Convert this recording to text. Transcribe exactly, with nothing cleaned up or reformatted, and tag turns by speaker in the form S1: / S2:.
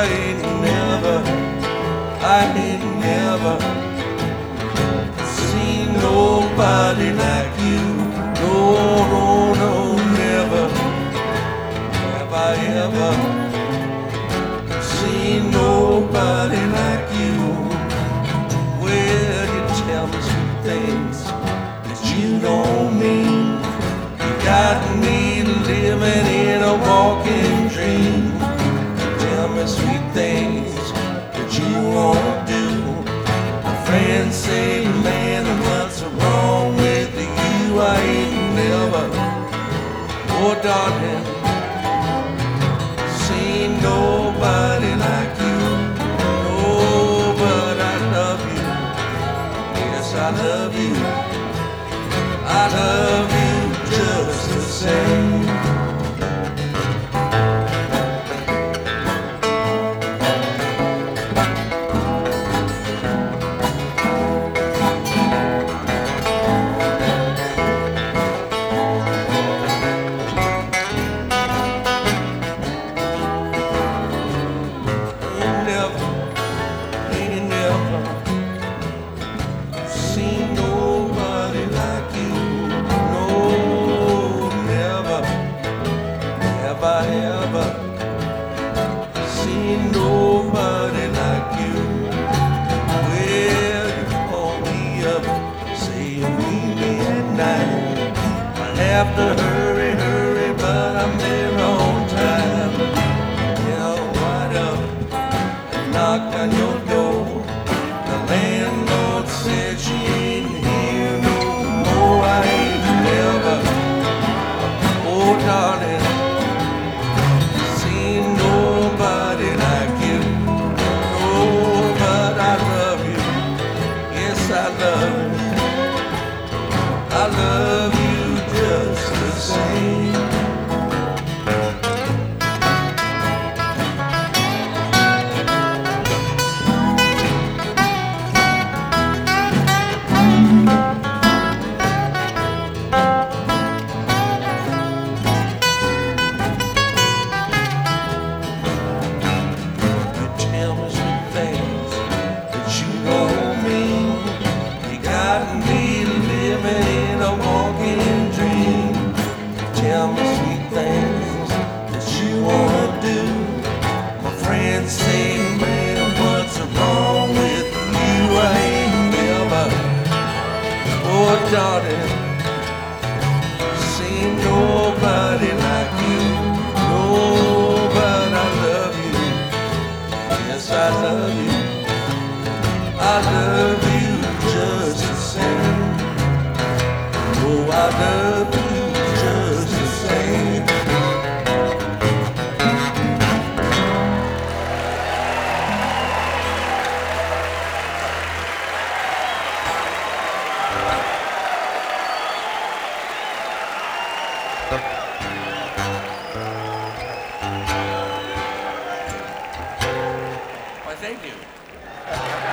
S1: ain't never, I ain't never seen nobody like you. No, no, no, never have I ever seen nobody like you. Well, you tell me some things that you don't mean. You got me living in a walking dream. You tell me sweet things that you won't do. My friends say, man, what's wrong with you? I ain't never, oh darling, seen nobody like you. Oh, but I love you. Yes, I love you. I love you just the same. Have to hurry, hurry, but I'm there on time. Yeah, right up and knocked on your door. The landlord said she ain't here no more. I ain't never, oh darling, seen nobody like you. Oh, but I love you. Yes, I love you. I love you just the same. You tell me some things that you don't mean. You got me living in a walking dream. Tell me sweet things that you wanna do. My friends say, man, what's wrong with you? I ain't never, oh darling, seen nobody like you. No, but I love you. Yes, I love you. I love you just the same. Oh, I love you just the same. Why, thank you.